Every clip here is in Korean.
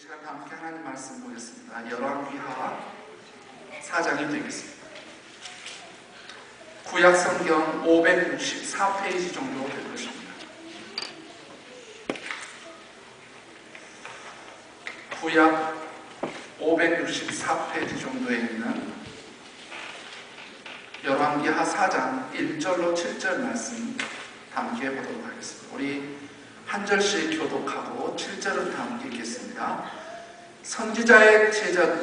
시간 함께 하나님 말씀 보겠습니다. 열왕기하 4장이 되겠습니다. 구약 성경 564페이지 정도 될 것입니다. 구약 564페이지 정도에 있는 열왕기하 4장 1절로 7절 말씀 함께 보도록 하겠습니다. 우리 한 절씩 교독하고 7절은 다 함께 읽겠습니다. 선지자의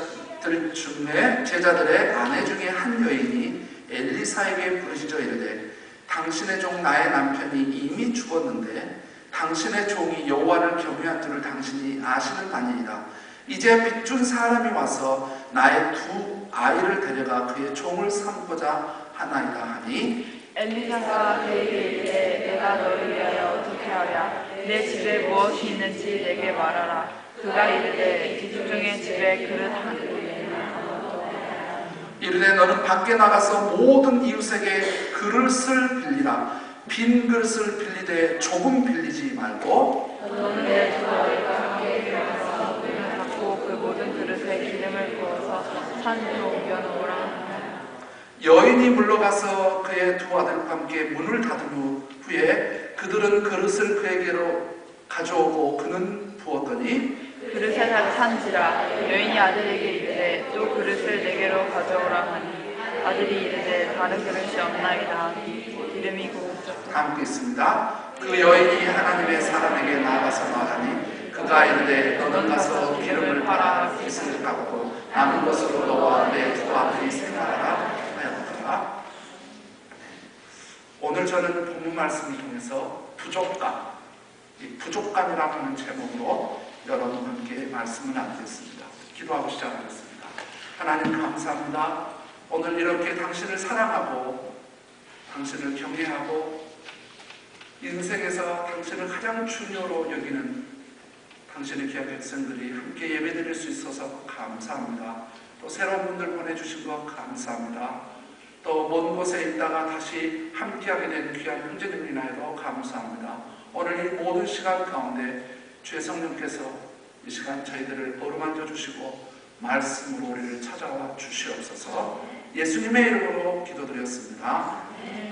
제자들의 아내 중에 한 여인이 엘리사에게 부르짖어 이르되 당신의 종 나의 남편이 이미 죽었는데 당신의 종이 여호와를 경외한 줄을 당신이 아시는 바니이다. 이제 빚준 사람이 와서 나의 두 아이를 데려가 그의 종을 삼고자 하나이다 하니 엘리사가 그에게 이르되 내가 너를 위하여 어떻게 하랴? 내 집에 무엇이 있는지 내게 말하라. 그가 이르되 기둥중의 집에 그릇 한 이르되 너는 밖에 나가서 모든 이웃에게 그릇을 빌리라. 빈 그릇을 빌리되 조금 빌리지 말고 너는 내 두 아이가 함께 들어가서 물을 닦고 그 모든 그릇에 기름을 부어서 산으로 옮겨놓으라. 여인이 물러가서 그의 두 아들과 함께 문을 닫은 후에 그들은 그릇을 그에게로 가져오고 그는 부었더니 그릇에 찬지라. 여인이 아들에게 이르되 또 그릇을 내게로 가져오라 하니 아들이 이르되 다른 그릇이 없나이다. 기름이 고급졌다. 함께 있습니다. 그 여인이 하나님의 사람에게 나아가서 말하니 그가 이르되 너는 가서 기름을 팔아 빚을 갚고 남은 것으로 너와 내 두 아들이 생활하라 하였더라. 오늘 저는 본문 말씀을 통해서 부족감, 이 부족감이라고 하는 제목으로 여러분과 함께 말씀을 나누겠습니다. 기도하고 시작하겠습니다. 하나님 감사합니다. 오늘 이렇게 당신을 사랑하고 당신을 경외하고 인생에서 당신을 가장 중요로 여기는 당신의 귀한 백성들이 함께 예배드릴 수 있어서 감사합니다. 또 새로운 분들 보내주신 것 감사합니다. 또 먼 곳에 있다가 다시 함께하게 된 귀한 형제들을 인하여도 감사합니다. 오늘 이 모든 시간 가운데 주의 성령께서 이 시간 저희들을 어루만져 주시고 말씀으로 우리를 찾아와 주시옵소서. 예수님의 이름으로 기도드렸습니다.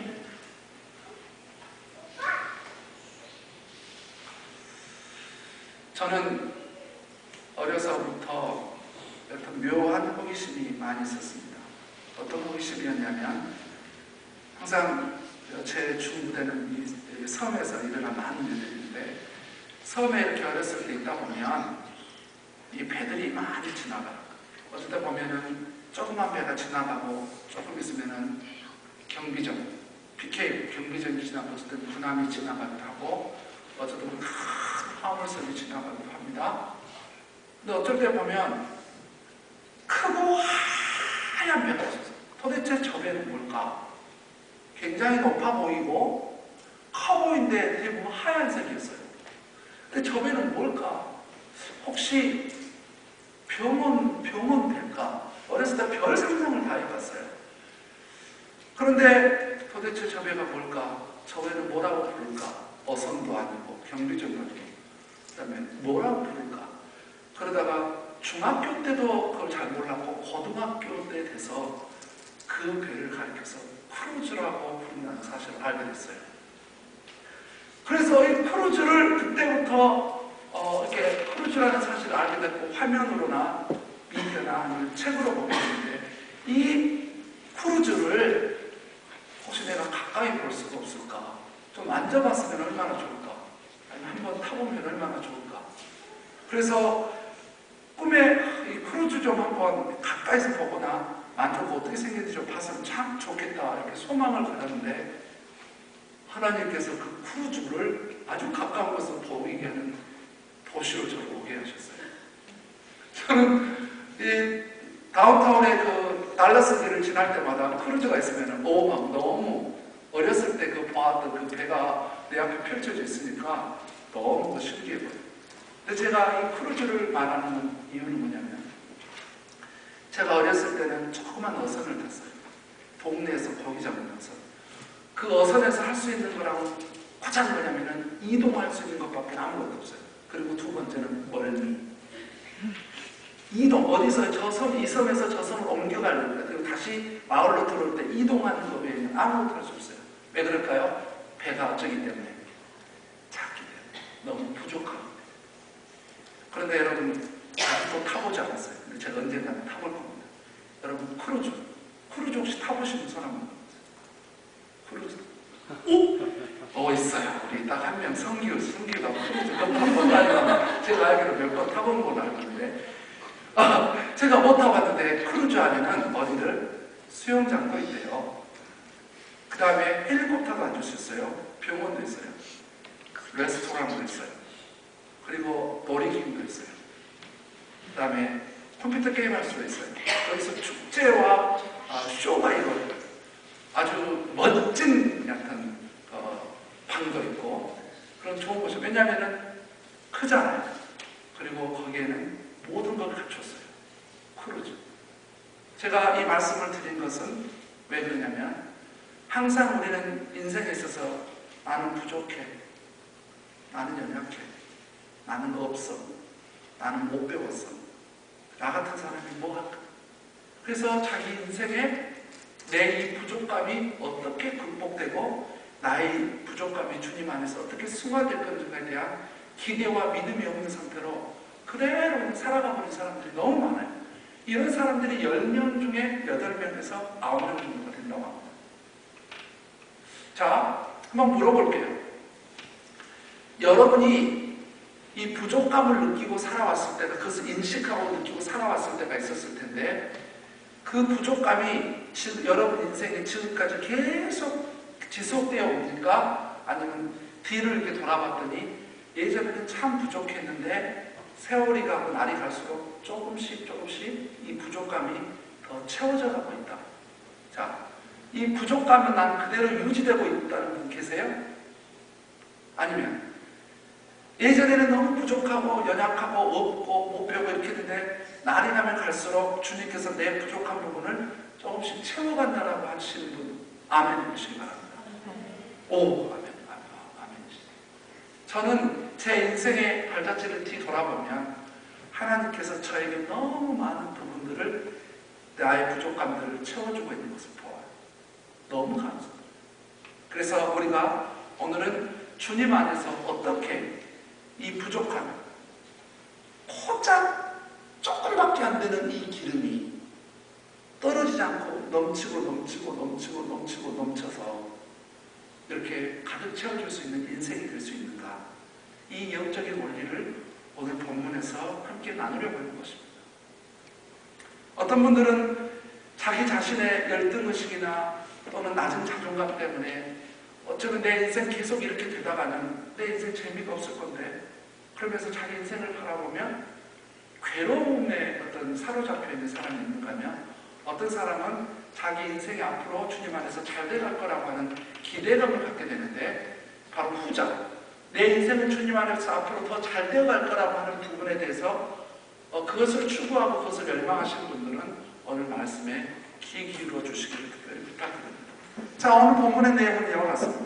저는 어려서부터 어떤 묘한 호기심이 많이 있었습니다. 어떤 호기심이었냐면 항상 제 중부대는 이 섬에서 일어난 많은 일들인데 섬에 이렇게 어렸을 때 있다 보면 이 배들이 많이 지나가요. 어쩔 때 보면은 조그만 배가 지나가고 조금 있으면은 경비정, PK 경비정이 지나가고 어쩔 때 군함이 지나가기도 하고 어쩔 때는 큰 화물선이 지나가기도 합니다. 근데 어쩔 때 보면 크고 하얀 배가 있어서 도대체 저 배는 뭘까? 굉장히 높아 보이고 커 보이는데 대부분 하얀색이었어요. 근데 저 배는 뭘까? 혹시 병원 될까? 어렸을 때 별 상상을 다 해봤어요. 그런데 도대체 저 배가 뭘까? 저 배는 뭐라고 부를까? 어선도 아니고 경비정도 아니고 그 다음에 뭐라고 부를까? 그러다가 중학교 때도 그걸 잘 몰랐고 고등학교 때 돼서 그 배를 가리켜서 크루즈라고 부른다는 사실을 알게 됐어요. 그래서 이 크루즈를 그때부터 이렇게 크루즈라는 사실을 알게 됐고 화면으로나 미디어나 아니면 책으로 보게 되는데 이 크루즈를 혹시 내가 가까이 볼 수가 없을까? 좀 만져봤으면 얼마나 좋을까? 아니면 한번 타보면 얼마나 좋을까? 그래서 꿈에 이 크루즈 좀 한번 가까이서 보거나 만져보고 어떻게 생겼는지 좀 봤으면 참 좋겠다 이렇게 소망을 가졌는데 하나님께서 그 크루즈를 아주 가까운 곳에서 보이게 하는 도시로 저를 오게 하셨어요. 저는 이 다운타운의 그 달라스 길을 지날 때마다 크루즈가 있으면 막 너무 어렸을 때 그 보았던 그 배가 내 앞에 펼쳐져 있으니까 너무 신기해 보여요. 근데 제가 이 크루즈를 말하는 이유는 뭐냐면 제가 어렸을 때는 조그만 어선을 탔어요. 동네에서 고기 잡는 어선. 그 어선에서 할 수 있는 거랑 가장 뭐냐면은 이동할 수 있는 것밖에 아무것도 없어요. 그리고 두 번째는 멀미. 이동, 어디서 저 섬, 이 섬에서 저 섬을 옮겨가려고 그리고 다시 마을로 들어올 때 이동하는 것 외에는 아무것도 할 수 없어요. 왜 그럴까요? 배가 어쩌기 때문에, 작기 때문에, 너무 부족하기 때문에. 그런데 여러분, 아직도 타보지 않았어요. 근데 제가 언젠가는 타볼 겁니다. 여러분, 크루즈 혹시 타보시는 사람은? 크루즈? 오! 있어요. 우리 딱 한 명, 성기가 크루즈 한 번도 아니고 제가 알기로 몇 번 타본 걸로 알고 있는데, 제가 못 타봤는데 크루즈 안에는 어디를 수영장도 있대요. 그 다음에 헬리콥터도 앉을 수 있어요. 병원도 있어요. 레스토랑도 있어요. 그리고 놀이기구도 있어요. 그 다음에 컴퓨터 게임 할 수도 있어요. 여기서 축제와 쇼가 이루어져요. 아주 멋진 약간 방도 있고 그런 좋은 곳이에요. 왜냐하면 크잖아요. 그리고 거기에는 모든 걸 갖췄어요. 크루즈. 제가 이 말씀을 드린 것은 왜 그러냐면 항상 우리는 인생에 있어서 나는 부족해, 나는 연약해, 나는 없어, 나는 못 배웠어, 나 같은 사람이 뭐 할까? 그래서 자기 인생에 내 이 부족감이 어떻게 극복되고 나의 부족감이 주님 안에서 어떻게 승화될 건지에 대한 기대와 믿음이 없는 상태로 그대로 살아가버린 사람들이 너무 많아요. 이런 사람들이 10명 중에 8명에서 9명 정도가 된다고 합니다. 자, 한번 물어볼게요. 여러분이 이 부족감을 느끼고 살아왔을 때가, 그것을 인식하고 느끼고 살아왔을 때가 있었을 텐데, 그 부족감이 여러분 인생에 지금까지 계속 지속되어 옵니까? 아니면 뒤를 이렇게 돌아봤더니 예전에는 참 부족했는데 세월이 가고 날이 갈수록 조금씩 이 부족감이 더 채워져 가고 있다. 자, 이 부족감은 난 그대로 유지되고 있다는 분 계세요? 아니면 예전에는 너무 부족하고 연약하고 없고 못 배우고 이렇게 했는데 날이 가면 갈수록 주님께서 내 부족한 부분을 조금씩 채워간다라고 하시는 분, 아멘 해주시기 바랍니다. 오, 아멘. 저는 제 인생의 발자취를 뒤돌아보면 하나님께서 저에게 너무 많은 부분들을, 나의 부족감들을 채워주고 있는 것을 보아요. 너무 감사합니다. 그래서 우리가 오늘은 주님 안에서 어떻게 이 부족함, 고작 조금밖에 안 되는 이 기름이 떨어지지 않고 넘쳐서 이렇게 가득 채워줄 수 있는 인생이 될 수 있는가? 이 영적인 원리를 오늘 본문에서 함께 나누려고 하는 것입니다. 어떤 분들은 자기 자신의 열등의식이나 또는 낮은 자존감 때문에 어쩌면 내 인생 계속 이렇게 되다가는 내 인생 재미가 없을 건데, 그러면서 자기 인생을 바라보면 괴로움에 어떤 사로잡혀 있는 사람이 있는가 하면, 어떤 사람은 자기 인생이 앞으로 주님 안에서 잘 돼갈 거라고 하는 기대감을 갖게 되는데, 바로 후자, 내 인생은 주님 안에서 앞으로 더 잘 되어갈 거라고 하는 부분에 대해서 그것을 추구하고 그것을 열망하시는 분들은 오늘 말씀에 귀 기울여 주시기를 특별히 부탁드립니다. 자, 오늘 본문의 내용은 이와 같습니다.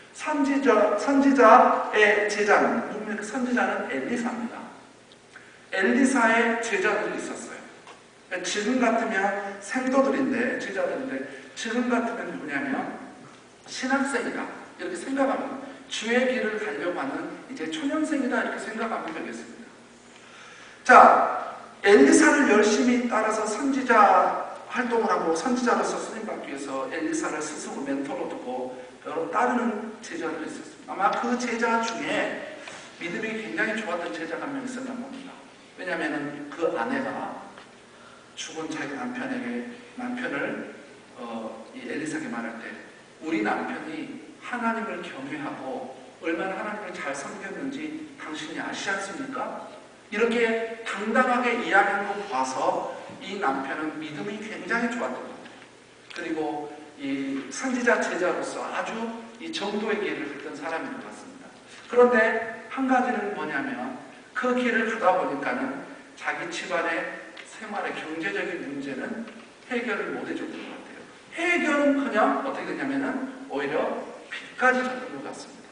선지자의 제자는, 누굽니까? 선지자는 엘리사입니다. 엘리사의 제자들이 있었어요. 지금 같으면 생도들인데, 제자들인데, 지금 같으면 누구냐면 신학생이다 이렇게 생각합니다. 주의 길을 가려고 하는 이제 초년생이다 이렇게 생각하면 되겠습니다. 자, 엘리사를 열심히 따라서 선지자 활동을 하고 선지자로서 쓰임받기 위해서 엘리사를 스스로 멘토로 두고 여러 따르는 제자들이 있었습니다. 아마 그 제자 중에 믿음이 굉장히 좋았던 제자가 한 명 있었던 겁니다. 왜냐하면 그 아내가 죽은 자기 남편을 이 엘리사에게 말할 때, 우리 남편이 하나님을 경외하고 얼마나 하나님을 잘 섬겼는지 당신이 아시지 않습니까? 이렇게 당당하게 이야기하는 거 봐서 이 남편은 믿음이 굉장히 좋았던 겁니다. 그리고 이 선지자 제자로서 아주 이 정도의 길을 걷던 사람인 것 같습니다. 그런데 한 가지는 뭐냐면, 그 길을 가다 보니까는 자기 집안의 생활의 경제적인 문제는 해결을 못 해줬던 것 같아요. 해결은 그냥 어떻게 되냐면은 오히려 빚까지 졌던 것 같습니다.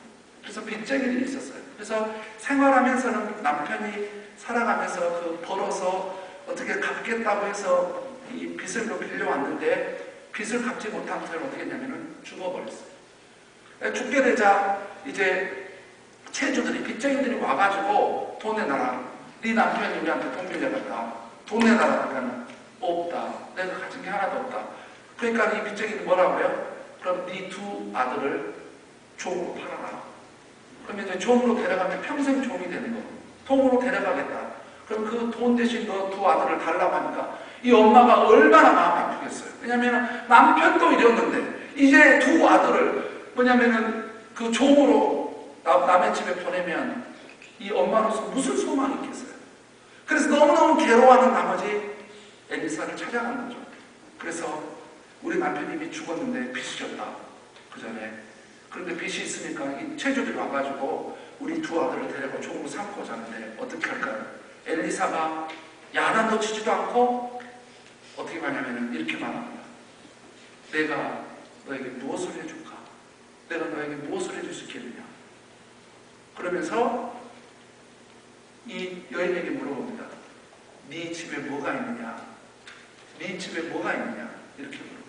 그래서 빚쟁이들이 있었어요. 그래서 생활하면서는 남편이 살아가면서 그 벌어서 어떻게 갚겠다고 해서 이 빚을 또 빌려왔는데 빚을 갚지 못한 채로 어떻게 했냐면은 죽어버렸어요. 죽게 되자 이제 채주들이 빚쟁이들이 와가지고 돈 내놔라. 네 남편이 우리한테 돈 빌려갔다. 돈 내놔라. 그러니까 없다. 내가 가진 게 하나도 없다. 그러니까 이 빚쟁이는 뭐라고 해요? 그럼 네 두 아들을 종으로 팔아라. 그러면 이제 종으로 데려가면 평생 종이 되는 거고 통으로 데려가겠다. 그럼 그 돈 대신 너 두 아들을 달라고 하니까 이 엄마가 얼마나 마음 아프겠어요. 왜냐하면 남편도 이랬는데 이제 두 아들을 뭐냐면은 그 종으로 남의 집에 보내면 이 엄마로서 무슨 소망이 있겠어요. 그래서 너무너무 괴로워하는 나머지 엘리사를 찾아간 거죠. 그래서 우리 남편이 이미 죽었는데 빚이 졌다. 그 전에. 그런데 빚이 있으니까 이 채주들이 와가지고 우리 두 아들을 데려가 종으로 삼고자 하는데 어떻게 할까요? 엘리사가 야단 놓치지도 않고 어떻게 하냐면 이렇게 말합니다. 내가 너에게 무엇을 해줄까? 내가 너에게 무엇을 해줄 수 있겠느냐? 그러면서 이 여인에게 물어봅니다. 네 집에 뭐가 있느냐? 네 집에 뭐가 있느냐? 이렇게 물어봅니다.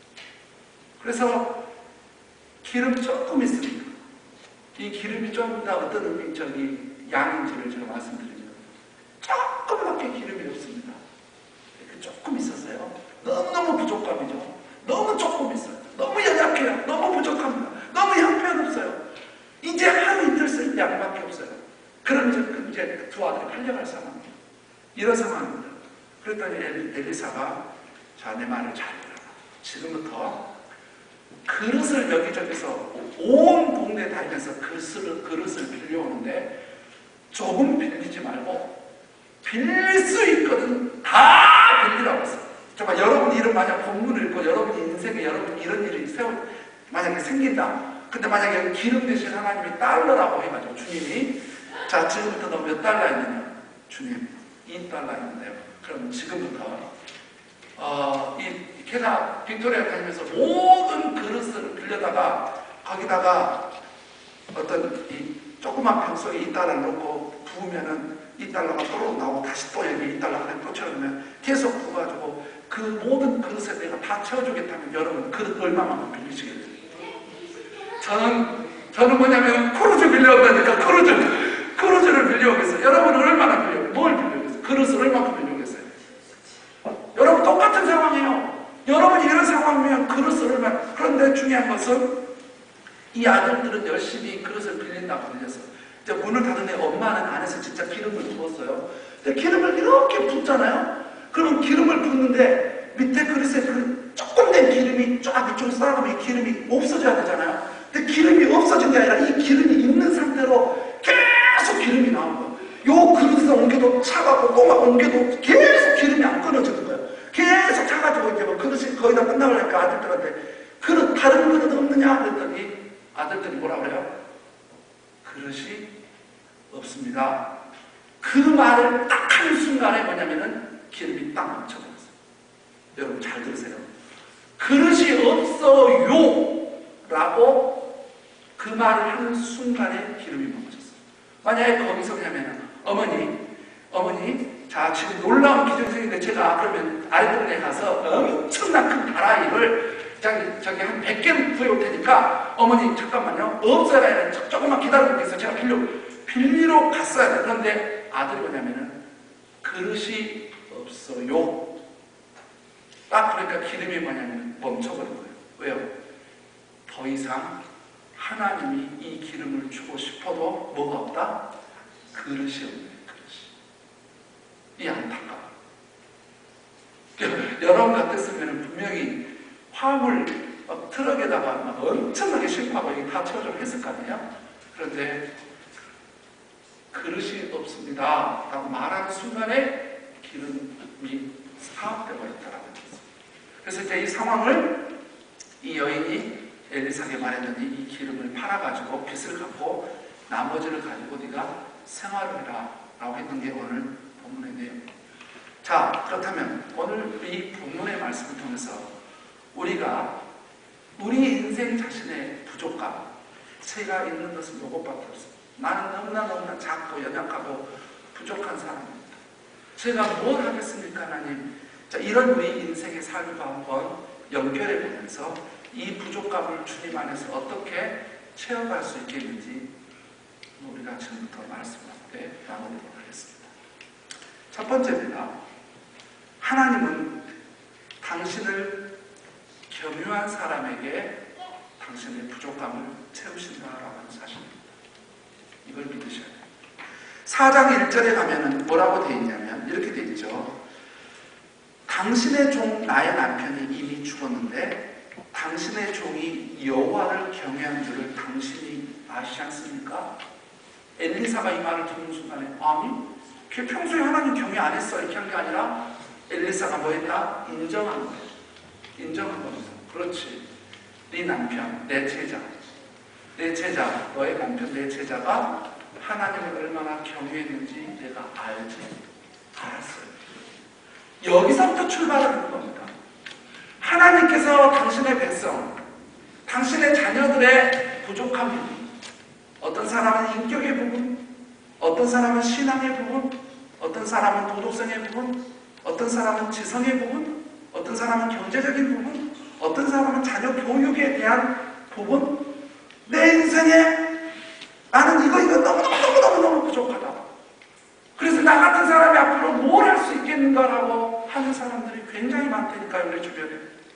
그래서 기름 조금 있습니다. 이 기름이 좀 더 어떤 의미적인 양인지를 제가 말씀드리면 조금밖에 기름이 없습니다. 조금 있었어요. 너무너무 부족함이죠. 너무 조금 있어요. 너무 연약해요. 너무 부족합니다. 너무 형편없어요. 이제 하루 이틀 쓸 양밖에 없어요. 그럼 이제 두 아들이 팔려갈 상황입니다. 이런 상황입니다. 그랬더니 엘리사가 자, 내 말을 잘 들어라. 지금부터 그릇을 여기저기서 온 동네 다니면서 그릇을 빌려오는데 조금 빌리지 말고 빌릴 수 있거든 다 빌리라고 했어요. 정말 여러분이 이런 만약 본문을 읽고 여러분이 인생에 여러분이 이런 일이 만약에 생긴다. 근데 만약에 기름 대신 하나님이 달러라고 해가지고 주님이 자 지금부터 너 몇 달러 있느냐? 주님 2달러 있는데요. 그럼 지금부터 걔가 빅토리아 다니면서 모든 그릇을 빌려다가 거기다가 어떤 이 조그만 병 속에 2달러를 넣고 부으면은 2달러가 또 나오고 다시 또 여기 2달러가 또 채워주면 계속 부어가지고 그 모든 그릇에 내가 다 채워주겠다면 여러분 그릇 얼마만큼 빌리시겠어요? 저는 뭐냐면 크루즈 빌려온다니까 크루즈를 빌려오겠어요. 여러분은 얼마나 뭘 빌려오겠어요? 그릇을 얼마큼 빌려오겠어요? 여러분 똑같은 상황이에요. 여러분이 이런 상황이면 그릇을 얼마나. 그런데 중요한 것은 이 아들들은 열심히 그릇을 빌린다고 빌려서 이제 문을 닫은데 엄마는 안에서 진짜 기름을 부었어요. 근데 기름을 이렇게 붓잖아요. 그러면 기름을 붓는데 밑에 그릇에 그 조금 된 기름이 쫙 이쪽으로 쌓아가면 이 기름이 없어져야 되잖아요. 근데 기름이 없어진 게 아니라 이 기름이 있는 상태로 계속 기름이 나오는 거예요. 요 그릇에 옮겨도 차가고 또 막 옮겨도 계속 기름이 안 끊어지는 거예요. 계속 차가지고 이제 뭐 그릇이 거의 다 끝나가니까 아들들한테 다른 그릇 없느냐 그랬더니 아들들이 뭐라 그래요? 그릇이 없습니다. 그 말을 딱 하는 순간에 뭐냐면은 기름이 딱 멈춰버렸어요. 여러분 잘 들으세요. 그릇이 없어요 라고 그 말을 하는 순간에 기름이 멈췄어요. 만약에 거기서 그냐면은 어머니 자 지금 놀라운 기정생인데 제가 그러면 아이들에 가서 엄청난 큰 다라이를 저기 한 100개는 구해올 테니까 어머니 잠깐만요. 없어야 해. 조금만 기다리고 계세요. 제가 빌리러 갔어야 돼. 그런데 아들이 뭐냐면은 그릇이 없어요. 딱 그러니까 기름이 뭐냐면 멈춰버린 거예요. 왜요? 더 이상 하나님이 이 기름을 주고 싶어도 뭐가 없다? 그릇이 없네. 이 안타까워. 여러분 같았으면 분명히 화물 트럭에다가 막 엄청나게 싣고 이게 다 채워주고 했을 거 아니에요? 그런데 그릇이 없습니다 라고 말하는 순간에 기름이 사업되어 버렸다라고 했어요. 그래서 이제 이 상황을 이 여인이 엘리사에게 말했더니 이 기름을 팔아가지고 빚을 갚고 나머지를 가지고 네가 생활을 해라 라고 했던 게 오늘 본문의 내용입니다. 자, 그렇다면 오늘 이 본문의 말씀을 통해서 우리가 우리 인생 자신의 부족감, 제가 있는 것은 이것밖에 없습니다. 나는 너무나 작고 연약하고 부족한 사람입니다. 제가 뭘 하겠습니까, 하나님? 자, 이런 우리 인생의 삶과 한번 연결해 보면서 이 부족감을 주님 안에서 어떻게 채워갈 수 있겠는지 우리가 지금부터 말씀을 함께 나누도록 하겠습니다. 첫 번째입니다. 하나님은 당신을 겸유한 사람에게 당신의 부족감을 채우신다라는 사실입니다. 이걸 믿으셔야 돼요. 4장 1절에 가면은 뭐라고 되어 있냐면 이렇게 되어 있죠. 당신의 종 나의 남편이 이미 죽었는데 당신의 종이 여호와를 경외한 줄을 당신이 아시지 않습니까? 엘리사가 이 말을 듣는 순간에 아니, 걔 평소에 하나님 경외 안 했어 이렇게 한 게 아니라 엘리사가 뭐 했다? 인정한 거예요. 인정한 겁니다. 그렇지. 네 남편, 내 제자, 너의 남편, 내 제자가 하나님을 얼마나 경외했는지 내가 알았어요. 여기서부터 출발하는 겁니다. 하나님께서 당신의 백성, 당신의 자녀들의 부족한 부분, 어떤 사람은 인격의 부분, 어떤 사람은 신앙의 부분, 어떤 사람은 도덕성의 부분, 어떤 사람은 지성의 부분, 어떤 사람은 경제적인 부분, 어떤 사람은 자녀 교육에 대한 부분, 내 인생에 나는 이거 너무너무 부족하다. 그래서 나 같은 사람이 앞으로 뭘 할 수 있겠는가라고 하는 사람들이 굉장히 많다니까요, 우리 주변에.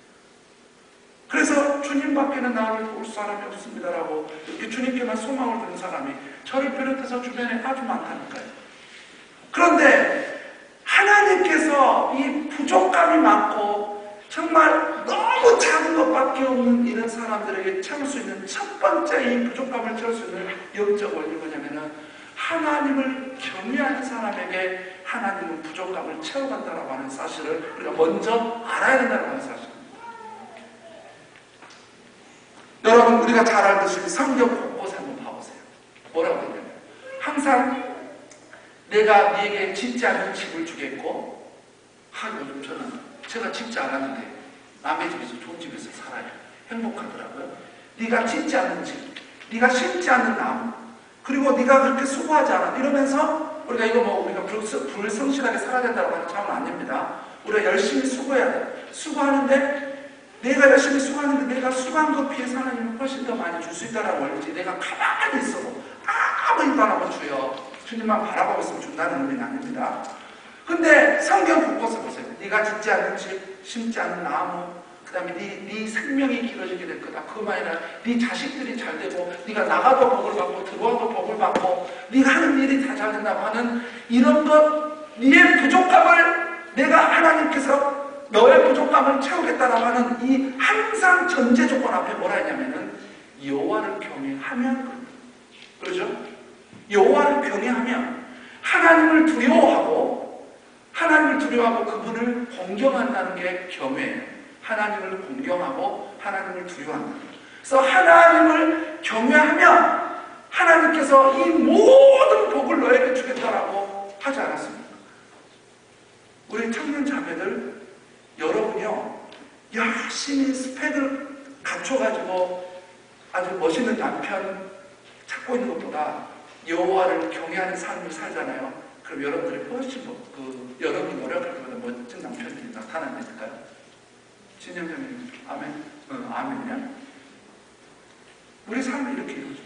그래서 주님밖에는 나를 도울 사람이 없습니다라고 이렇게 주님께만 소망을 두는 사람이 저를 비롯해서 주변에 아주 많다니까요. 그런데 하나님께서 이 부족감이 많고 정말 너무 작은 것밖에 없는 이런 사람들에게 채울 수 있는 첫 번째 이 부족감을 채울 수 있는 영적 원리가 뭐냐면은 하나님을 경외하는 사람에게 하나님은 부족감을 채워간다라고 하는 사실을 우리가 먼저 알아야 된다고 하는 사실입니다. 여러분, 우리가 잘 알듯이 성경 곳곳에 한번 봐보세요. 뭐라고 했냐면 항상 내가 네게 짓지 않는 집을 주겠고, 요즘 저는 제가 짓지 않았는데 남의 집에서 좋은 집에서 살아요. 행복하더라고요. 네가 짓지 않는 집, 네가 심지 않는 나무, 그리고 네가 그렇게 수고하지 않아. 이러면서 우리가 이거 우리가 불성실하게 살아야 된다고 하는 차원 아닙니다. 우리가 열심히 수고해야 돼. 수고하는데 내가 열심히 수고하는데 내가 수고한 것 비해서 하나님은 훨씬 더 많이 줄 수 있다라고 알지. 내가 가만히 있어도 아무 일도 안 하고 주님만 바라보고 있으면 준다는 의미는 아닙니다. 근데 성경 곳곳에 보세요. 네가 짓지 않는 집, 심지 않는 나무, 그 다음에 네 생명이 길어지게 될 거다. 그것만 아니라 네 자식들이 잘 되고 네가 나가도 복을 받고 들어와도 복을 받고 네가 하는 일이 다 잘 된다고 하는 이런 것, 네의 부족함을 내가 하나님께서 너의 부족감을 채우겠다라고 하는 이 항상 전제 조건 앞에 뭐라 했냐면은 여호와를 경외하면, 그렇죠? 여호와를 경외하면 하나님을 두려워하고 그분을 공경한다는 게 경외예요. 하나님을 공경하고 하나님을 두려워한다. 그래서 하나님을 경외하면 하나님께서 이 모든 복을 너에게 주겠다라고 하지 않았습니까? 우리 청년 자매들, 여러분이요, 열심히 스펙을 갖춰가지고 아주 멋있는 남편 찾고 있는 것보다 여호와를 경외하는 삶을 살잖아요. 그럼 여러분들이 훨씬 여러분이 노력할 때보다 멋진 남편들이 나타나니까요. 진영장님, 아멘? 아멘이야? 우리 삶을 이렇게 이루어져.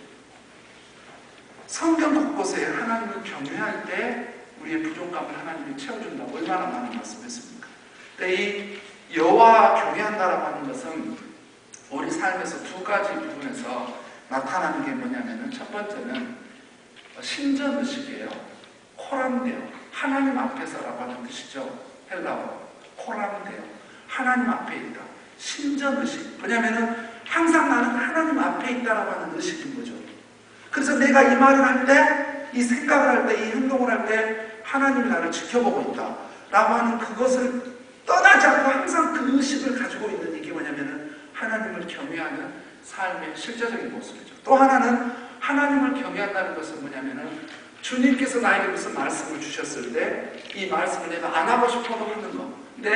성경 곳곳에 하나님을 경외할 때 우리의 부족감을 하나님이 채워준다고 얼마나 많은 말씀했습니까? 근데 이 여호와 경외한다라고 하는 것은 우리 삶에서 두 가지 부분에서 나타나는 게 뭐냐면은 첫 번째는 신전의식이에요. 코란데오, 하나님 앞에서라고 하는 뜻이죠. 헬라어로 코란데오, 하나님 앞에 있다. 신전의식, 뭐냐면은 항상 나는 하나님 앞에 있다라고 하는 의식인 거죠. 그래서 내가 이 말을 할 때, 이 생각을 할 때, 이 행동을 할 때 하나님이 나를 지켜보고 있다 라고 하는 그것을 떠나지 않고 항상 그 의식을 가지고 있는 이게 뭐냐면은 하나님을 경외하는 삶의 실제적인 모습이죠. 또 하나는 하나님을 경외한다는 것은 뭐냐면은 주님께서 나에게 무슨 말씀을 주셨을 때 이 말씀을 내가 안 하고 싶어도 하는 거. 근데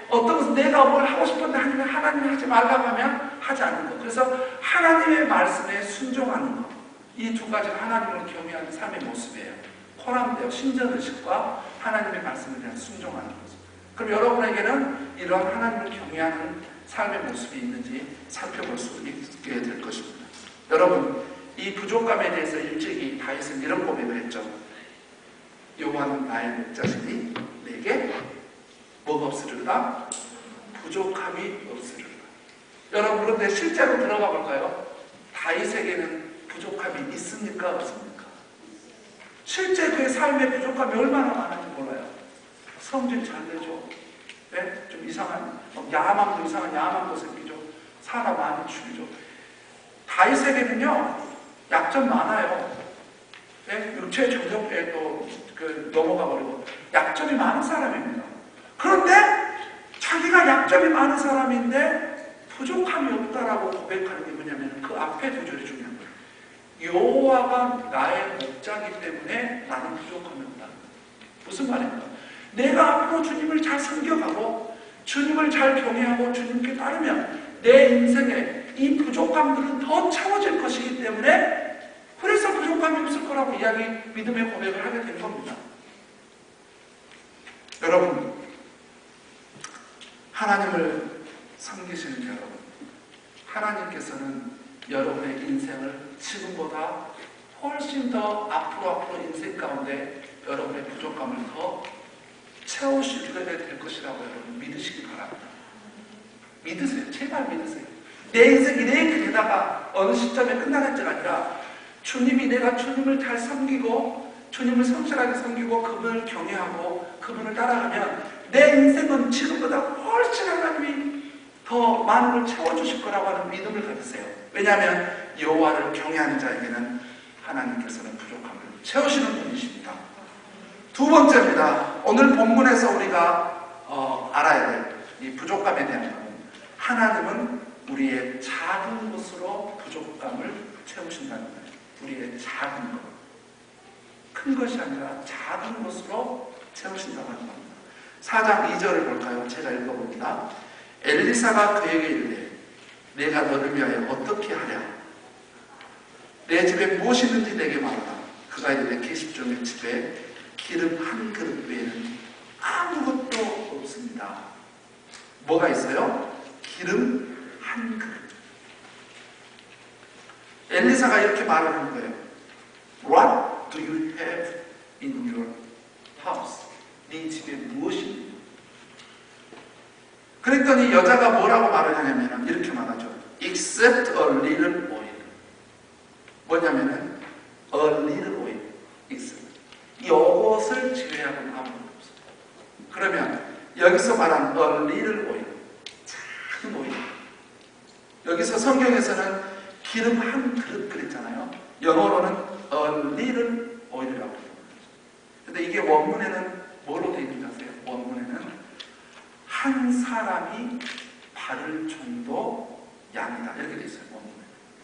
어떤 것은 내가 뭘 하고 싶은데 하나님이 하지 말라고 하면 하지 않는 것. 그래서 하나님의 말씀에 순종하는 것. 이 두 가지가 하나님을 경외하는 삶의 모습이에요. 포함되어 신전의식과 하나님의 말씀에 대한 순종하는 거죠. 그럼 여러분에게는 이런 하나님을 경외하는 삶의 모습이 있는지 살펴볼 수 있게 될 것입니다. 여러분, 이 부족감에 대해서 일찍이 다윗은 이런 고백을 했죠. 여호와는 나의 목자시니 내게 뭐가 없으리라? 부족함이 없으리라. 여러분, 그런데 실제로 들어가 볼까요? 다윗에게는 부족함이 있습니까? 없습니까? 실제 그의 삶의 부족함이 얼마나 많은지 몰라요. 성질 잘 내죠. 네? 좀 이상한, 야만도 이상한 야만도 생기죠. 사람 많이 죽이죠. 다윗에게는요, 약점 많아요. 네? 육체 정욕에 또 넘어가 버리고 약점이 많은 사람입니다. 그런데 자기가 약점이 많은 사람인데 부족함이 없다라고 고백하는 게 뭐냐면 그 앞에 두 줄이 중요한 거예요. 여호와가 나의 목자이기 때문에 나는 부족함이 없다. 무슨 말입니까? 내가 앞으로 주님을 잘 섬겨가고 주님을 잘 경외하고 주님께 따르면 내 인생에 이 부족함들은 더 채워질 것이기 때문에 그래서 부족함이 없을 거라고 믿음의 고백을 하게 된 겁니다. 여러분, 하나님을 섬기시는 여러분, 하나님께서는 여러분의 인생을 지금보다 훨씬 더 앞으로 인생 가운데 여러분의 부족함을 더 채우시게 될 것이라고 여러분 믿으시기 바랍니다. 믿으세요. 제발 믿으세요. 내 인생이 내 길에다가 어느 시점에 끝나는지가 아니라 내가 주님을 잘 섬기고 주님을 성실하게 섬기고 그분을 경외하고 그분을 따라가면 내 인생은 지금보다 훨씬 하나님이 더 많은 걸 채워주실 거라고 하는 믿음을 가지세요. 왜냐하면 여호와를 경외하는 자에게는 하나님께서는 부족함을 채우시는 분이십니다. 두 번째입니다. 오늘 본문에서 우리가 알아야 될 이 부족감에 대한 것은 하나님은 우리의 작은 것으로 부족감을 채우신다는 거예요. 우리의 작은 것. 큰 것이 아니라 작은 것으로 채우신다고 하는 겁니다. 4장 2절을 볼까요? 제가 읽어봅니다. 엘리사가 그에게 이르되 내가 너를 위하여 어떻게 하랴? 내 집에 무엇이 있는지 내게 말하라. 그가 이르되 계십종의 집에 기름 한 그릇 외에는 아무것도 없습니다. 뭐가 있어요? 기름 한 그릇. 엘리사가 이렇게 말하는 거예요. What do you have in your house? 네 집에 무엇이 있니? 그랬더니 여자가 뭐라고 말을 하냐면 이렇게 말하죠. Except a little oil. 뭐냐면은 a little oil. Except. 이것을 제외하고는 아무것도 없어요. 그러면 여기서 말하는 a little oil. 작은 오일. 여기서 성경에서는 기름 한 그릇 그랬잖아요. 영어로는 a little oil이라고 해요. 근데 이게 원문에는 뭐로 되어 있는지 아세요? 원문에는 한 사람이 바를 정도 양이다. 이렇게 되어 있어요. 원문에.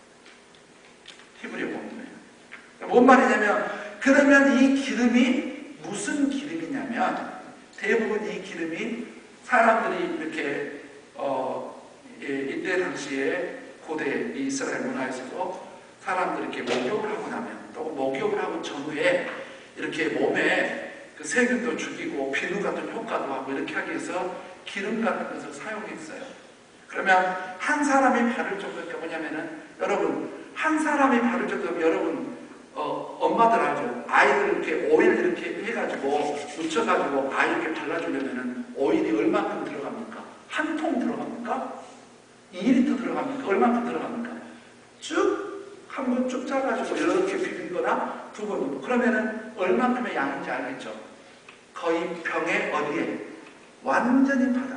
히브리 원문에. 뭔 말이냐면 그러면 이 기름이 무슨 기름이냐면 대부분 이 기름이 사람들이 이렇게 이때 당시에 고대 이스라엘 문화에서도 사람들이 이렇게 목욕을 하고 나면 또 목욕을 하고 전후에 이렇게 몸에 그 세균도 죽이고 비누 같은 효과도 하고 이렇게 하기 위해서 기름 같은 것을 사용했어요. 그러면 한 사람이 바를 정도가 뭐냐면은 여러분 한 사람이 바를 정도면 여러분 엄마들 알죠? 아이들 이렇게 오일 이렇게 해가지고 묻혀가지고 아이 이렇게 발라주려면은 오일이 얼마큼 들어갑니까? 한 통 들어갑니까? 2리터 들어갑니까? 얼마큼 들어갑니까? 한 번 쭉 짜가지고 이렇게 비비거나 두 번. 그러면은 얼마큼의 양인지 알겠죠? 거의 병에 어디에? 완전히 바닥.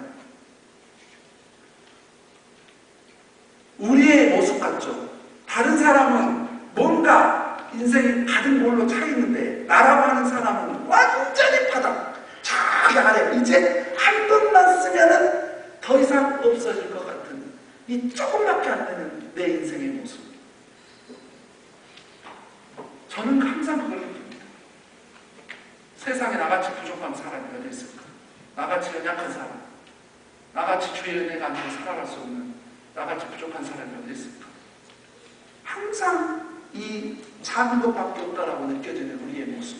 우리의 모습 같죠? 다른 사람은 뭔가 인생이 가득 몰로 차 있는데 나라고 하는 사람은 완전히 바닥. 저기 아래 이제 한 번만 쓰면은 더 이상 없어질 것 같은 이 조금밖에 안 되는 내 인생의 모습. 저는 항상 그걸 느낍니다. 세상에 나같이 부족한 사람이 어디 있을까? 나같이 연약한 사람. 나같이 주의 은혜가 아니고 살아갈 수 없는 나같이 부족한 사람이 어디 있을까? 항상 이 작은 것밖에 없다라고 느껴지는 우리의 모습.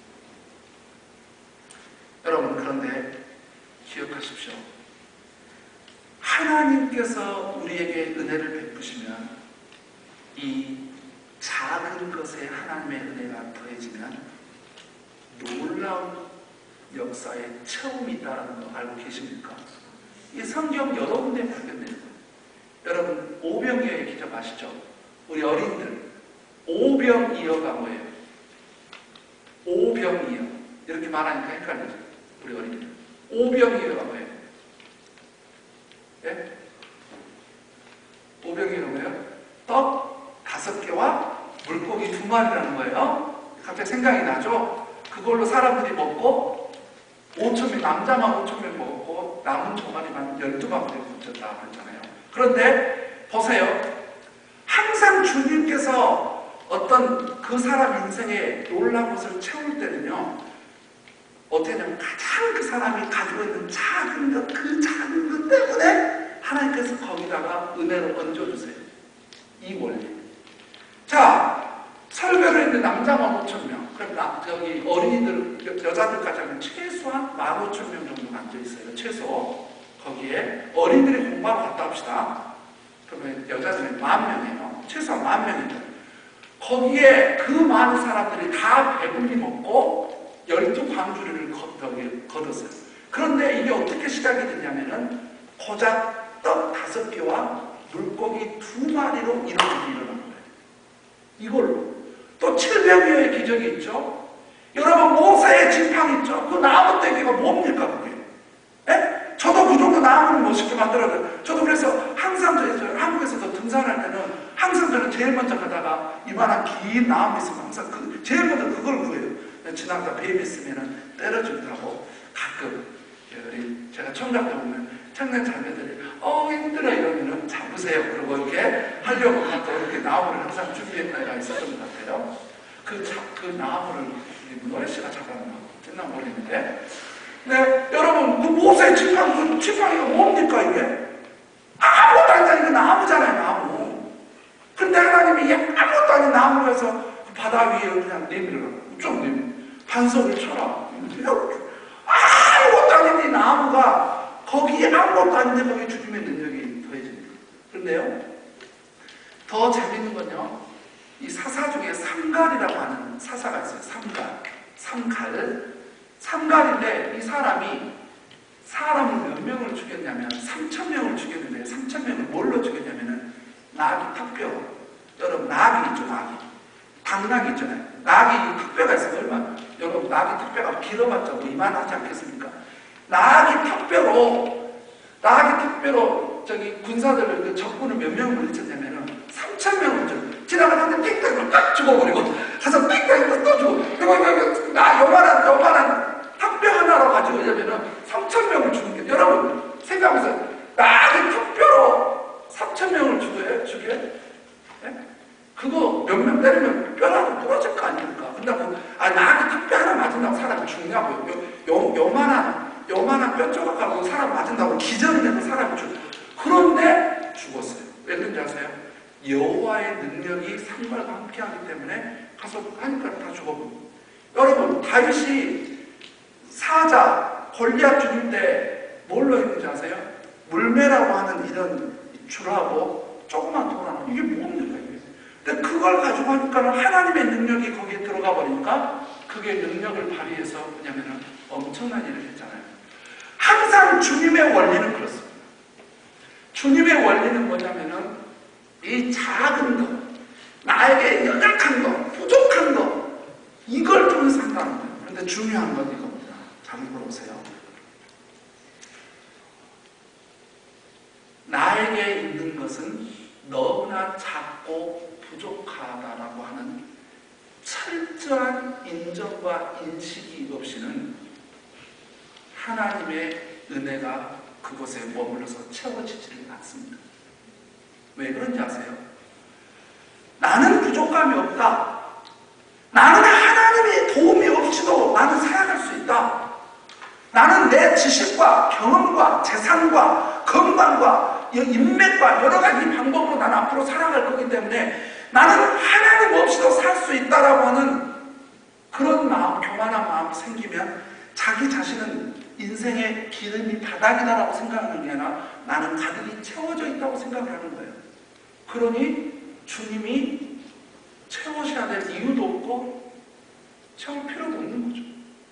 여러분, 그런데 기억하십시오. 하나님께서 우리에게 은혜를 베푸시면 이 작은 것에 하나님의 은혜가 더해지면 놀라운 역사의 체험이 있다는 거 알고 계십니까? 이 성경 여러 군데에 발견돼요. 여러분, 오병이어의 기적 아시죠? 우리 어린이들 오병이어가 뭐예요? 오병이어 이렇게 말하니까 헷갈리죠? 우리 어린이들 오병이어가 뭐예요? 예? 오병이어가 뭐예요? 떡 5개와 물고기 2마리라는 거예요. 갑자기 생각이 나죠? 그걸로 사람들이 먹고 5,000명, 남자만 5,000명 먹었고 남은 조가리만 12방울에 묻혔다 그랬잖아요. 그런데 보세요. 항상 주님께서 어떤 그 사람 인생에 놀라운 것을 채울 때는요, 어떻게 되냐면 가장 그 사람이 가지고 있는 작은 것, 그 작은 것 때문에 하나님께서 거기다가 은혜를 얹어주세요. 이 원리. 자, 설교를 했는데 남자만 5,000명. 그럼 저기 어린이들, 여자들까지 하면 최소한 15,000명 정도 앉아있어요. 최소. 거기에 어린이들이 공부하러 갔다 합시다. 그러면 여자들은 10,000명이에요. 최소한 10,000명이에요. 거기에 그 많은 사람들이 다 배불리 먹고 12광주리를 거뒀어요. 그런데 이게 어떻게 시작이 됐냐면은 고작 떡 5개와 물고기 2마리로 이런 일이 일어난 거예요. 이걸로. 또 700여의 기적이 있죠. 여러분, 모세의 지팡이 있죠. 그 나무 떼기가 뭡니까 그게? 에? 저도 그 정도 나무를 멋있게 만들어요. 저도 그래서 항상 한국에서도 등산할 때는 항상 저는 제일 먼저 가다가 이만한 긴 나무 있으면 항상 제일 먼저 그걸 구해요. 지나가다 뱀 있으면 때려주기도 하고, 가끔 제가 청각 때 보면 청년 자매들이 힘들어 이러면은 잡으세요. 그리고 이렇게 하려고 가끔 이렇게 나무를 항상 준비해 때가 있었던 것 같아요. 그 나무를 노래씨가 잡았나? 끝나 모르겠는데. 네, 여러분, 그 모세의 지팡이가 뭡니까 이게? 아무것도 아니잖아요. 이거 나무잖아요, 나무. 근데 하나님이 이 아무것도 아닌 나무에서 바다 위에 그냥 내밀어라. 좀 내밀어. 반석을 쳐라. 아무것도 아닌 이 나무가 거기에 아무것도 아닌데 거기에 주님의 능력이 더해집니다. 그런데요, 더 재밌는 건요, 이 사사 중에 삼갈이라고 하는 사사가 있어요. 삼갈인데 이 사람이 사람을 몇 명을 죽였냐면 3,000명을 죽였는데 3,000명을 뭘로 죽였냐면은 나귀 턱뼈. 여러분, 나귀 있죠, 나귀. 당나귀 있잖아요. 나귀 턱뼈가 있어요. 얼마나? 여러분, 나귀 턱뼈가 길어봤자 뭐 이만하지 않겠습니까? 나귀 턱뼈로 저기 군사들을 그 적군을 몇 명을 물리쳤냐면은 3,000명을 지나가는데 땡땡으로 딱 죽어버리고 가서 땡땡으로 또 죽어. 그리고 요만한 턱뼈 하나로 가지고 오냐면은 3,000명을 죽은 게, 여러분 생각하면서 나귀 턱뼈로 3,000명을 죽여요? 네? 그거 몇 명 때리면 뼈라도 부러질 거 아닙니까? 근데 나귀 턱뼈 하나 맞은다고 사람이 죽냐고요. 요만한 뼈 조각하고 사람 맞은다고 기절을 해서 사람이 죽어요. 그런데 죽었어요. 왜 그런지 아세요? 여호와의 능력이 산발과 함께하기 때문에 가서 하니까 다 죽어버려요. 여러분, 다윗이 사자 골리앗 죽일 때 뭘로 했는지 아세요? 물매라고 하는 이런 줄하고 조그만 돌 하나. 이게 뭡니까 이게? 근데 그걸 가지고 하니까 하나님의 능력이 거기에 들어가 버리니까 그게 능력을 발휘해서 뭐냐면은 엄청난 일을 했잖아요. 항상 주님의 원리는 그렇습니다. 주님의 원리는 뭐냐면은 이 작은 것, 나에게 연약한 것, 부족한 것, 이걸 통해서 한다는 거예요. 그런데 중요한 건 이겁니다. 잘 물어보세요. 나에게 있는 것은 너무나 작고 부족하다라고 하는 철저한 인정과 인식이 없이는 하나님의 은혜가 그곳에 머물러서 채워지지를 않습니다. 왜 그런지 아세요? 나는 부족함이 없다. 나는 하나님의 도움이 없이도 나는 살아갈 수 있다. 나는 내 지식과 병원과 재산과 건강과 인맥과 여러 가지 방법으로 나는 앞으로 살아갈 거기 때문에 나는 하나님 없이도 살 수 있다라고 하는 그런 마음, 교만한 마음이 생기면 자기 자신은 인생의 기름이 바닥이다라고 생각하는 게 아니라 나는 가득히 채워져 있다고 생각을 하는 거예요. 그러니 주님이 채우셔야 될 이유도 없고 채울 필요도 없는 거죠.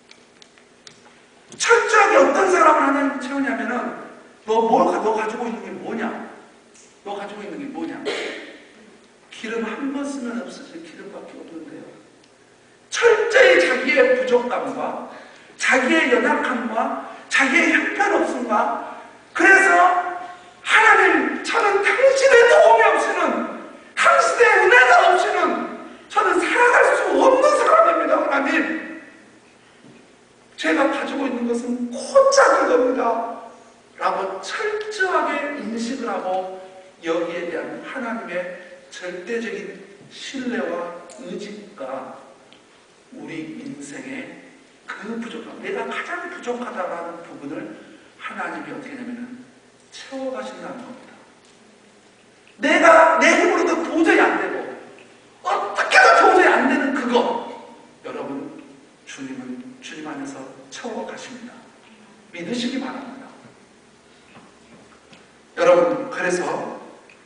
철저하게 어떤 사람을 하나님 채우냐면은 너 가지고 있는 게 뭐냐? 너 가지고 있는 게 뭐냐? 기름 한 번 쓰면 없어질 기름밖에 없는데요. 철저히 자기의 부족감과 자기의 연약함과 자기의 형편없음과 그래서 하나님 저는 당신의 도움이 없이는 당신의 은혜가 없이는 저는 살아갈 수 없는 사람입니다. 하나님 제가 가지고 있는 것은 곧작은 겁니다 라고 철저하게 인식을 하고 여기에 대한 하나님의 절대적인 신뢰와 의지가 우리 인생의 그 부족함, 내가 가장 부족하다라는 부분을 하나님이 어떻게 하냐면 채워가신다는 겁니다. 내가 내 힘으로도 도저히 안 되고 어떻게 해도 도저히 안 되는 그거 여러분 주님은 주님 안에서 채워가십니다. 믿으시기 바랍니다. 여러분 그래서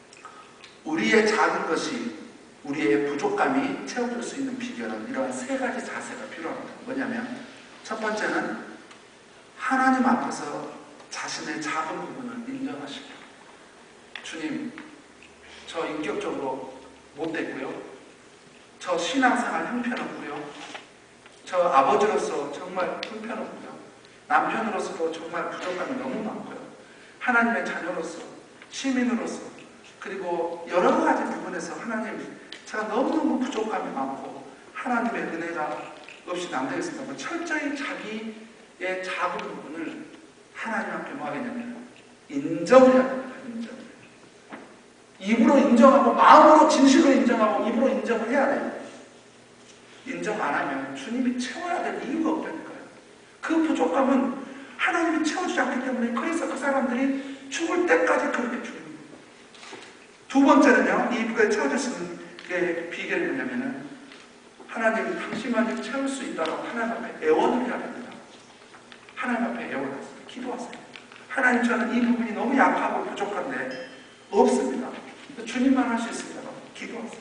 우리의 작은 것이 우리의 부족감이 채워줄 수 있는 비결은 이러한 세 가지 자세가 필요합니다. 뭐냐면 첫 번째는 하나님 앞에서 자신의 작은 부분을 인정하시고 주님 저 인격적으로 못됐고요. 저 신앙생활 형편없고요. 저 아버지로서 정말 형편없고요. 남편으로서도 정말 부족감이 너무 많고요. 하나님의 자녀로서 시민으로서 그리고 여러 가지 부분에서 하나님 제가 너무너무 부족함이 많고 하나님의 은혜가 없이는 안 되겠습니다. 철저히 자기의 작은 부분을 하나님 앞에 뭐 하겠냐면 인정을 해야 됩니다. 인정. 입으로 인정하고 마음으로 진실로 인정하고 입으로 인정을 해야 돼요. 인정 안 하면 주님이 채워야 될 이유가 없다니까요. 그 부족함은 하나님이 채워주지 않기 때문에 그래서 그 사람들이 죽을 때까지 그렇게 죽습니다. 두 번째는요, 이 부분에 채워질 수 있는 게 비결이 뭐냐면은 하나님 당신만이 채울 수 있다고 하나님 앞에 애원을 해야 됩니다. 하나님 앞에 애원하세요. 기도하세요. 하나님 저는 이 부분이 너무 약하고 부족한데 없습니다. 주님만 할 수 있습니다. 기도하세요.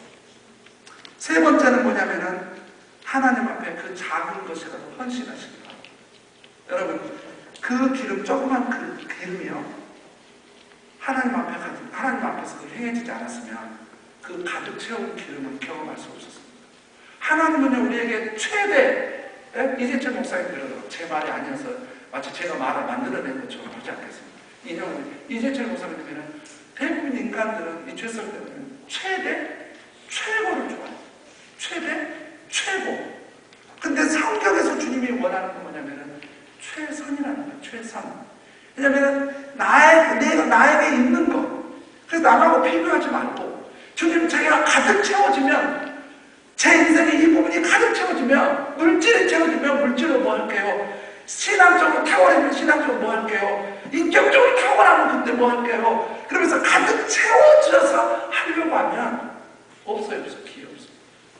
세 번째는 뭐냐면은 하나님 앞에 그 작은 것이라도 헌신하십니다. 여러분 그 기름 조그만 그 기름이요 하나님 앞에서 그 행해지지 않았으면 그 가득 채운 기름을 경험할 수 없었습니다. 하나님은요 우리에게 최대 이재철 목사님들은 제 말이 아니어서 마치 제가 말을 만들어낸 것처럼 하지 않겠습니다. 이재철 목사님들은 대부분 인간들은 이 죄성 때문에 최대 최고를 좋아해요. 최대 최고. 근데 성경에서 주님이 원하는 건 뭐냐면은 최선이라는 거예요. 최선. 왜냐면 나에게 있는 거. 그래서 남하고 비교하지 말고 주님 자기가 가득 채워지면 제 인생의 이 부분이 가득 채워지면 물질이 채워지면 물질로 뭐 할게요? 신앙적으로 탁월하면 신앙적으로 뭐 할게요? 인격적으로 탁월하면 그때 뭐 할게요? 그러면서 가득 채워져서 하려고 하면 없어요. 기회 없어요.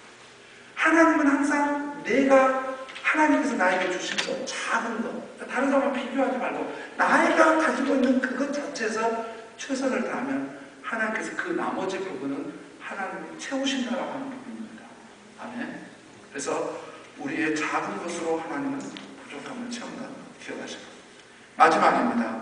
하나님은 항상 내가 하나님께서 나에게 주신 것, 작은 것, 다른 사람과 비교하지 말고 나이가 가지고 있는 그것 자체에서 최선을 다하면 하나님께서 그 나머지 부분은 하나님이 채우신다라고 하는 부분입니다. 아멘. 그래서 우리의 작은 것으로 하나님은 부족함을 채운다는 것 기억하시고 마지막입니다.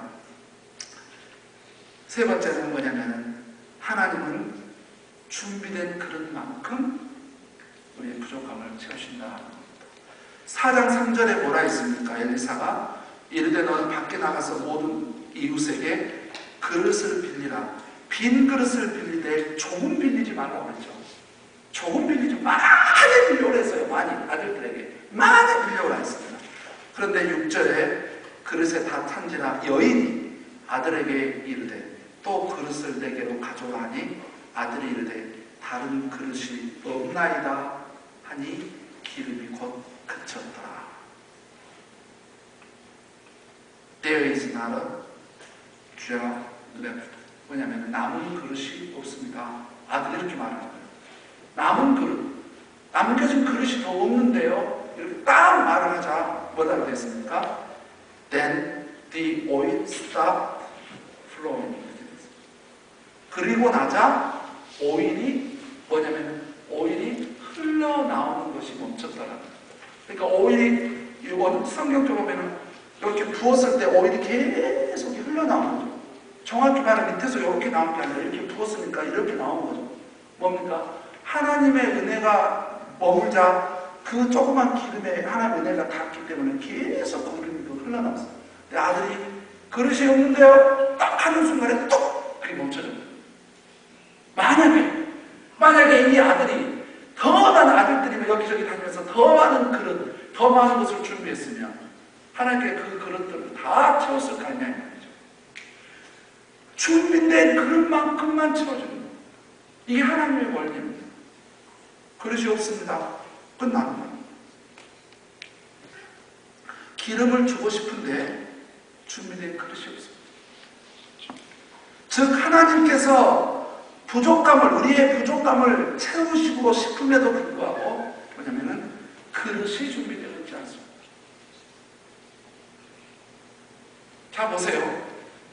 세 번째는 뭐냐면 하나님은 준비된 그릇만큼 우리의 부족함을 채우신다. 4장 3절에 뭐라 있습니까? 엘리사가 이르되 너는 밖에 나가서 모든 이웃에게 그릇을 빌리라. 빈 그릇을 빌리되 조금 빌리지 말라고 했죠. 조금 빌리지 많이 빌려오라 했어요. 많이 아들들에게 많이 빌려오라 했습니다. 그런데 6절에 그릇에 다 찬지라 여인이 아들에게 이르되 또 그릇을 내게로 가져오라 하니 아들이 이르되 다른 그릇이 없나이다 하니 기름이 곧 그쳤더라. There is not a jar left. 왜냐하면 남은 그릇이 없습니다. 아들이 이렇게 말하는 거예요. 남은 그릇, 남겨진 그릇이 더 없는데요. 이렇게 딱 말을 하자 뭐라고 됐습니까? Then the oil stopped flowing. 그리고 나자 오일이 뭐냐면 오일이 흘러나오는 것이 멈췄더라. 그러니까 오일이 이건 성경적으로 보면 이렇게 부었을 때 오일이 계속 흘러나오는 거죠. 정확히 말하면 밑에서 이렇게 나온 게 아니라 이렇게 부었으니까 이렇게 나온 거죠. 뭡니까? 하나님의 은혜가 머물자 그 조그만 기름에 하나님의 은혜가 닿기 때문에 계속 기름이 흘러나왔어요. 내 아들이 그릇이 없는데요. 딱 하는 순간에 뚝! 그게 멈춰져요. 만약에 이 아들이 더 많은 아들들이면 여기저기 다니면서 더 많은 그릇, 더 많은 것을 준비했으면 하나님께 그 그릇들을 다 채웠을 거 아니냐 이 말이죠. 준비된 그릇만큼만 채워주는 거예요. 이게 하나님의 원리입니다. 그릇이 없습니다. 끝나는 거예요. 기름을 주고 싶은데 준비된 그릇이 없습니다. 즉 하나님께서 우리의 부족감을 채우시고 싶음에도 불구하고 뭐냐면은 그릇이 준비되어 있지 않습니다. 자 보세요.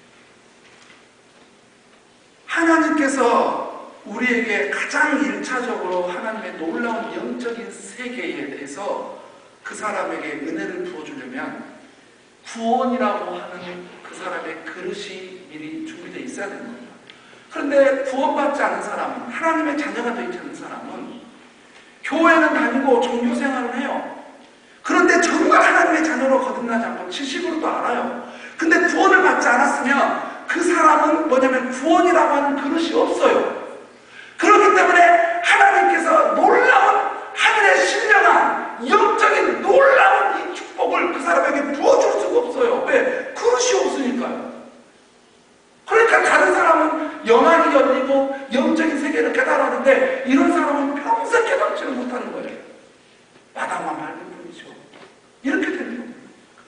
하나님께서 우리에게 가장 1차적으로 하나님의 놀라운 영적인 세계에 대해서 그 사람에게 은혜를 부어주려면 구원이라고 하는 그 사람의 그릇이 미리 준비되어 있어야 되는 겁니다. 그런데 구원받지 않은 사람은, 하나님의 자녀가 되지 않는 사람은 교회는 다니고 종교생활을 해요. 그런데 정말 하나님의 자녀로 거듭나지 않고 지식으로도 알아요. 근데 구원을 받지 않았으면 그 사람은 뭐냐면 구원이라고 하는 그릇이 없어요. 그렇기 때문에 하나님께서 놀라운 하늘의 신령한 영적인 놀라운 이 축복을 그 사람에게 부어줄 수가 없어요. 왜? 그릇이 없으니까요. 그러니까 다른 사람은 영안이 열리고 영적인 세계를 깨달았는데 이런 사람은 평생 깨닫지를 못하는 거예요. 마다만 맑은 뿐이죠. 이렇게 되는 겁니다.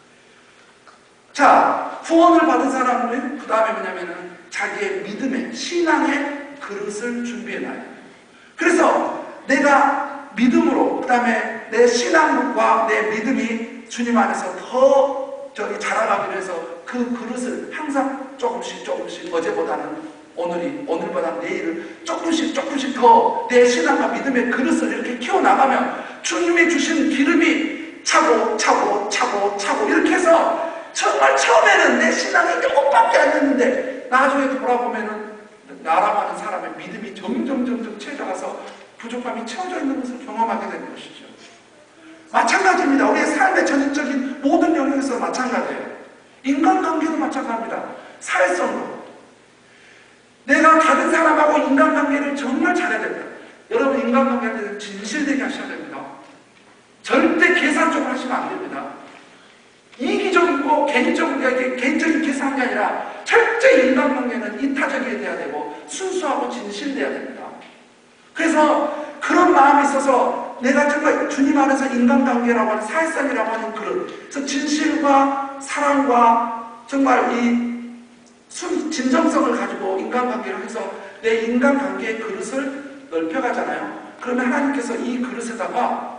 자, 구원을 받은 사람은 그 다음에 뭐냐면은 자기의 믿음의 신앙의 그릇을 준비해놔야 돼요. 그래서 내가 믿음으로 그 다음에 내 신앙과 내 믿음이 주님 안에서 더 자라가기 위해서 그 그릇을 항상 조금씩 어제보다는 오늘보다 내일을 조금씩 더 내 신앙과 믿음의 그릇을 이렇게 키워나가면 주님이 주신 기름이 차고 이렇게 해서 정말 처음에는 내 신앙이 조금밖에 안 됐는데 나중에 돌아보면은 나라고 하는 사람의 믿음이 점점 채워져가서 부족함이 채워져 있는 것을 경험하게 되는 것이죠. 마찬가지입니다. 우리의 삶의 전적인 모든 영역에서 마찬가지예요. 인간관계도 마찬가지입니다. 사회성으로 내가 다른 사람하고 인간관계를 정말 잘해야 됩니다. 여러분 인간관계를 진실되게 하셔야 됩니다. 절대 계산적으로 하시면 안 됩니다. 이기적이고 개인적인 계산이 아니라 철저히 인간관계는 이타적이어야 돼야 되고 순수하고 진실돼야 됩니다. 그래서 그런 마음이 있어서 내가 정말 주님 안에서 인간관계라고 하는 사회성이라고 하는 그래서 진실과 사랑과 정말 이 진정성을 가지고 인간관계를 해서 내 인간관계의 그릇을 넓혀가잖아요. 그러면 하나님께서 이 그릇에다가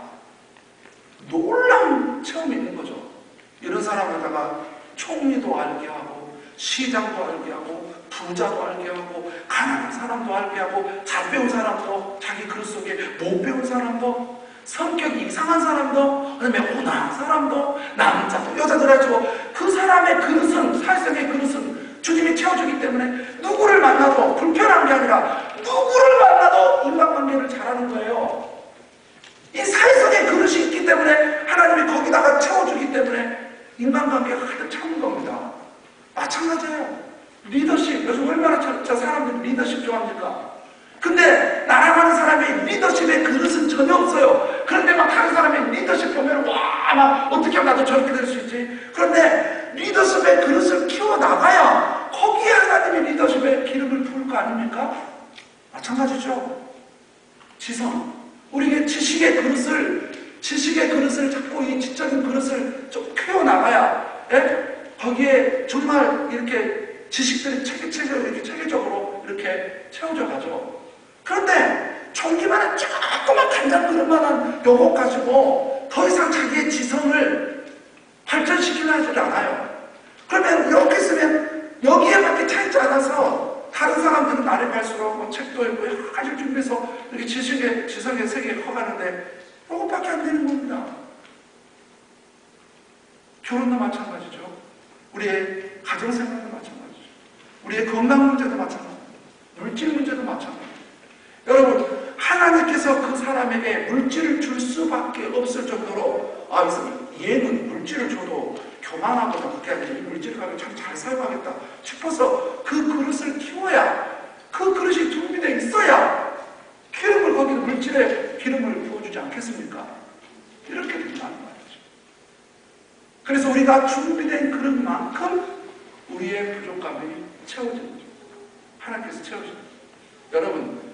놀라운 체험이 있는 거죠. 이런 사람에다가 총리도 알게 하고 시장도 알게 하고 부자도 알게 하고 가난한 사람도 알게 하고 잘 배운 사람도 자기 그릇 속에 못 배운 사람도 성격이 이상한 사람도 그다음에 온화한 사람도 남자도 여자도 해가지고 그 사람의 그릇은 사회성의 그릇은 주님이 채워주기 때문에 누구를 만나도 불편한 게 아니라 누구를 만나도 인간관계를 잘하는 거예요. 이 사회성의 그릇이 있기 때문에 하나님이 거기다가 채워주기 때문에 인간관계가 가득 차는 겁니다. 마찬가지예요. 리더십, 요즘 얼마나 저 사람들이 리더십 좋아합니까? 근데 나라가는 사람이 리더십의 그릇은 전혀 없어요. 그런데 막 다른 사람이 리더십 보면 와, 막 어떻게 하면 나도 저렇게 될 수 있지? 그런데 리더십의 그릇을 키워나가야 거기에 하나님이 리더십의 기름을 부을 거 아닙니까? 마찬가지죠. 지성, 우리에게 지식의 그릇을 자꾸 이 지적인 그릇을 좀 키워나가야, 예? 거기에 정말 이렇게 지식들이 체계적으로 이렇게 채워져 가죠. 그런데 종기만한 조그만 간장 그릇만한 요것 가지고 더 이상 자기의 지성을 발전시키려 하지 않아요. 그러면 이렇게 쓰면 여기에밖에 차 있지 않아서 다른 사람들은 날이 갈수록 뭐 책도 읽고 여러 가지를 준비해서 이렇게 지성의 세계에 커가는데 이것밖에 안 되는 겁니다. 결혼도 마찬가지죠. 우리의 가정생활도 마찬가지죠. 우리의 건강 문제도 마찬가지죠. 물질 문제도 마찬가지죠. 여러분, 하나님께서 그 사람에게 물질을 줄 수밖에 없을 정도로 얘는 물질을 줘도 교만하거나 그렇게 아니라 이 물질을 가지고 참 잘 살아가겠다 싶어서 그 그릇을 키워야, 그 그릇이 준비되어 있어야 기름을, 거기 물질에 기름을 부어주지 않겠습니까? 이렇게 된다는 말이죠. 그래서 우리가 준비된 그릇만큼 우리의 부족감이 채워지는 거죠. 하나님께서 채워주는 거죠. 여러분,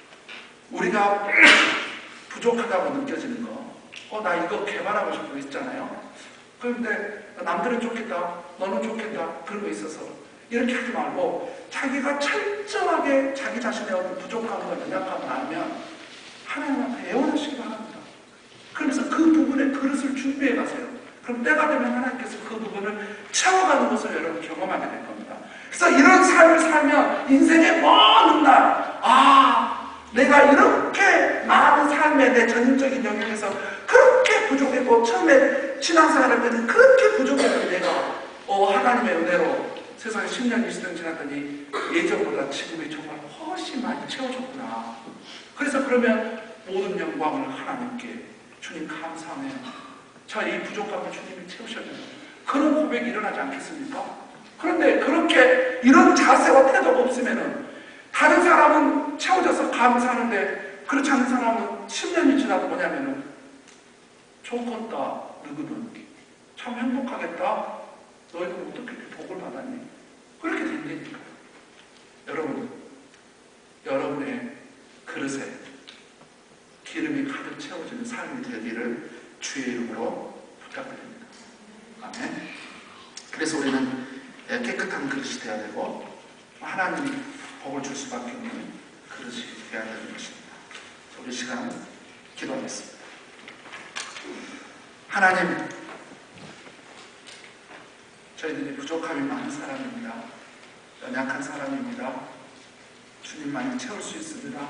우리가 부족하다고 느껴지는 거, 나 이거 개발하고 싶은 거 있잖아요. 그런데 남들은 좋겠다, 너는 좋겠다, 그런 거 있어서 이렇게 하지 말고 자기가 철저하게 자기 자신의 어떤 부족함과 연약함을 알면 하나님한테 애원하시기 바랍니다. 그러면서 그 부분에 그릇을 준비해 가세요. 그럼 때가 되면 하나님께서 그 부분을 채워가는 것을 여러분 경험하게 될 겁니다. 그래서 이런 삶을 살면 인생의 먼 날, 내가 이렇게 많은 삶의 내 전인적인 영역에서 그렇게 부족했고, 처음에 신앙생활 할 때는 그렇게 부족했던 내가 하나님의 은혜로 세상에 10년, 20년 지났더니 예전보다 지금이 정말 훨씬 많이 채워졌구나. 그래서 그러면 모든 영광을 하나님께, 주님 감사해요. 저 이 부족함을 주님이 채우셨네요. 그런 고백이 일어나지 않겠습니까? 그런데 그렇게 이런 자세와 태도가 없으면은 다른 사람은 채워져서 감사하는데 그렇지 않은 사람은 10년이 지나도 뭐냐면은 좋겠다, 누구는 참 행복하겠다, 너희는 어떻게 이렇게 복을 받았니? 그렇게 된다니까요. 여러분, 여러분의 그릇에 기름이 가득 채워지는 삶이 되기를 주의 이름으로 부탁드립니다. 아멘. 그래서 우리는 깨끗한 그릇이 되어야 되고 하나님이 복을 줄 수밖에 없는 그릇이 되어야 되는 것입니다. 우리 시간 기도하겠습니다. 하나님, 저희들이 부족함이 많은 사람입니다. 연약한 사람입니다. 주님만이 채울 수 있습니다.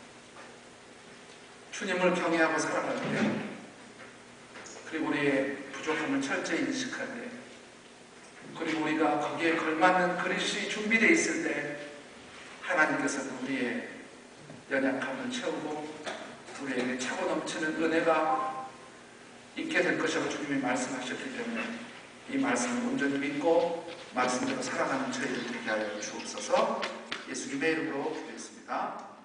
주님을 경외하고 살아갈 때, 그리고 우리의 부족함을 철저히 인식할 때, 그리고 우리가 거기에 걸맞는 그릇이 준비되어 있을 때 하나님께서는 우리의 연약함을 채우고 우리에게 차고 넘치는 은혜가 있게 될 것이라고 주님이 말씀하셨기 때문에 이 말씀을 온전히 믿고 말씀대로 살아가는 저희들 되게 하여 주옵소서. 예수님의 이름으로 기도했습니다.